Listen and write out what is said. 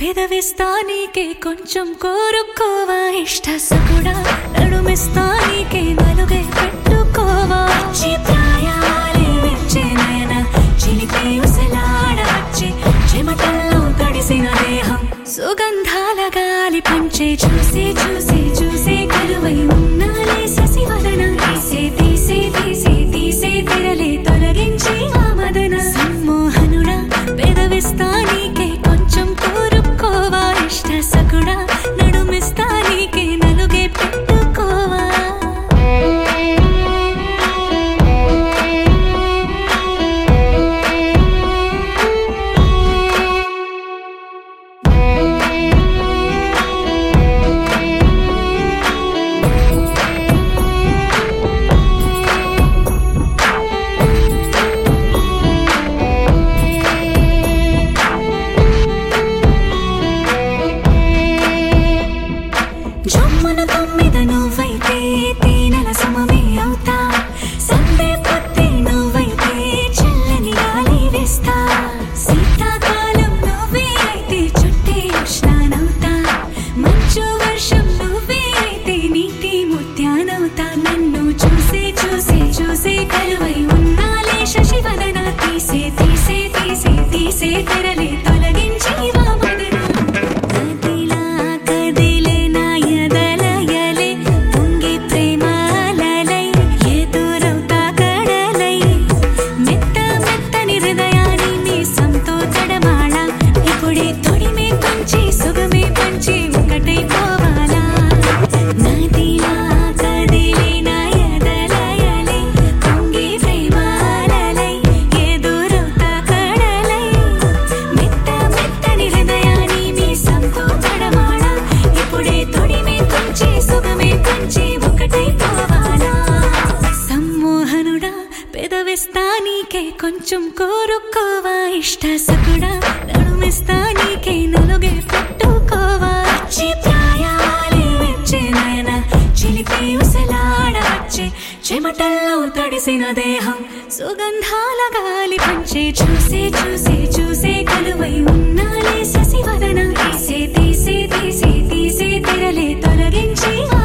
పెదవిస్తా నీకే కొంచెం కోరుకోవా ఇష్ట సకుడా నడుమిస్తా నీకే నలుగే పెట్టుకోవా వచ్చి ప్రాయాలే విచ్చే నయన చిలిపి ఉసలాడవచ్చి చెమటల్లో తడిసిన దేహం సుగంధాల గాలి పంచే చూసి చూసి చూసి కలువై ఉన్నాలే శశివదన తీసే తీసే తీసే తీసే తెరలే తొలగించి ఆ మదన సమ్మోహనుడా పెదవిస్తా నీకే కొంచెం కోరుకోవా ఇష్ట సకుడా నడుమిస్తా నీకే నలుగే పెట్టుకోవా జమ్మన తొమ్మిద నువ్వైతే తేనెల సమమే అవుతా సందే పొత్తి నువ్వైతే చల్లని గాలి వేస్తా శీతాకాలం నువ్వే అయితే చుట్టే ఉష్ణానవుతా మంచు వర్షం నువ్వే అయితే నీటి ముత్యానవుతా నన్ను చూసి చూసి చూసి కలువై ఉన్నాలే శశివదన తీసే తీసే తీసే తీసే తెరలే తొలగించి వా మదన పెదవిస్తా నీకే కొంచెం కోరుకోవా ఇష్ట సకుడా నడుమిస్తా నీకే నలుగే పెట్టుకోవా వచ్చి ప్రాయాలే విచ్చే నయన చిలిపి ఉసలాడవచ్చే చెమటల్లో తడిసిన దేహం సుగంధాల గాలి పంచే చూసి చూసి చూసి కలువై ఉన్నాలే శశివదన తీసే తీసే తీసే తీసే తెరలే తొలగించి